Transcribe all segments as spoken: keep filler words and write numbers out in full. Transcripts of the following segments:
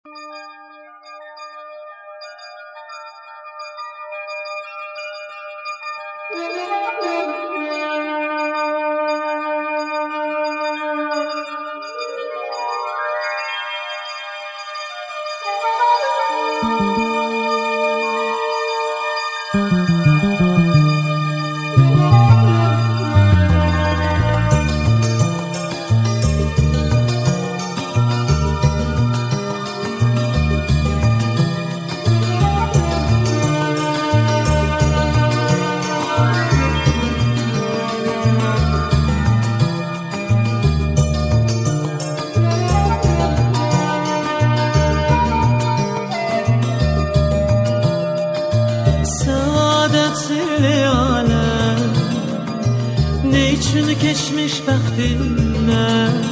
Keçmiş bəxtinlə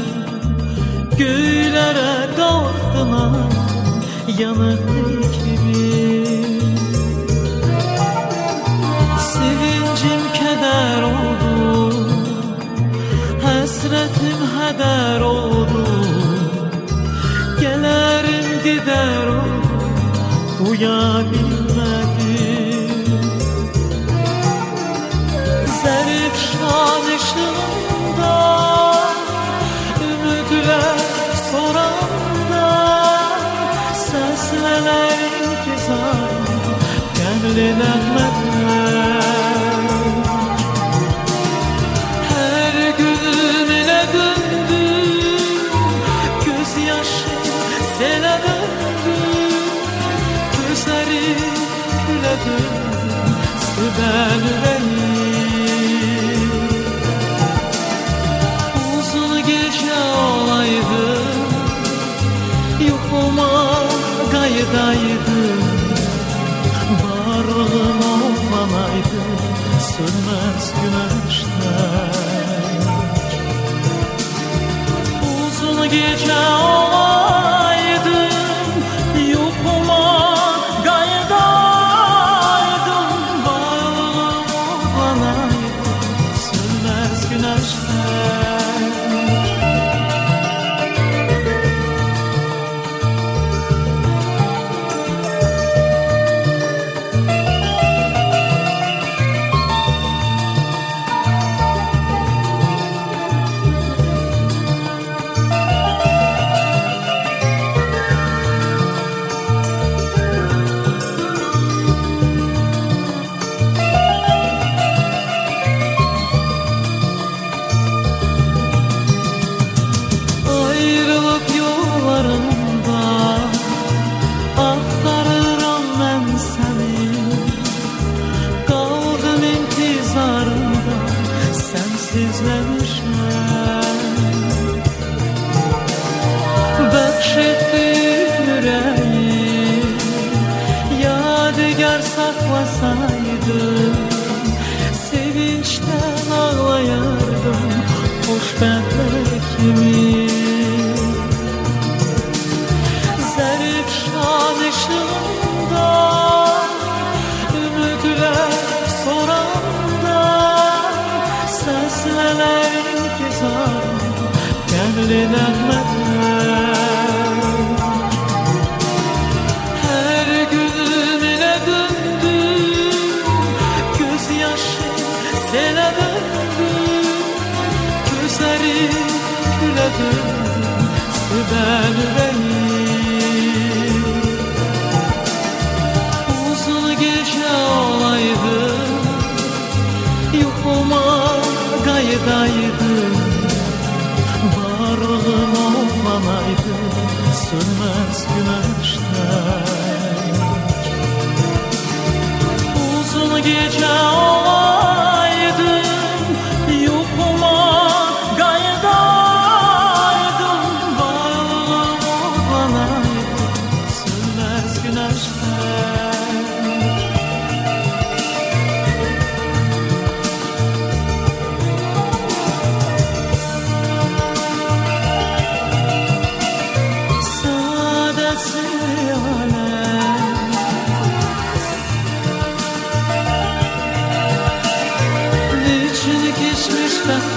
göylərə qalxdılar yanıq kimi. Sevincim kədər oldu, həsrətim hədər oldu, gələrim gedər oldu, uya bilmədim. Zərif şan ışığında ümidlər soranda səslələr intizar qəmli nəğmələr. Hər gün elə döndü göz yaşı selə döndü, gözləri gülə döndü sibel ürəyi. Yuxuma qaydaydı, varlığım olmanaydı sönməz günəşlər. Uzun gecə olaydı, yuxuma qaydaydı, varlığım olmanaydı sönməz günəşlər. Bəxş etdim ürəyim, yadigar saxlasaydım, sevinçdən ağlayardım xoşbəxtlər kimi. Zərif şan ışığında ümidlər soranda səslələr intizar qəmli nəğmələr. Hər gün elə döndü göz yaşı selə döndü, gözləri gülə döndü sibel ürəyi. Uzun gecə olaydı, yuxuma qaydaydı, varlığım olmanaydı sönməz günəşlər. Uzun gecə olaydı, yuxuma qaydaydı, varlığım olmanaydı sönməz günəşlər. Geçmiş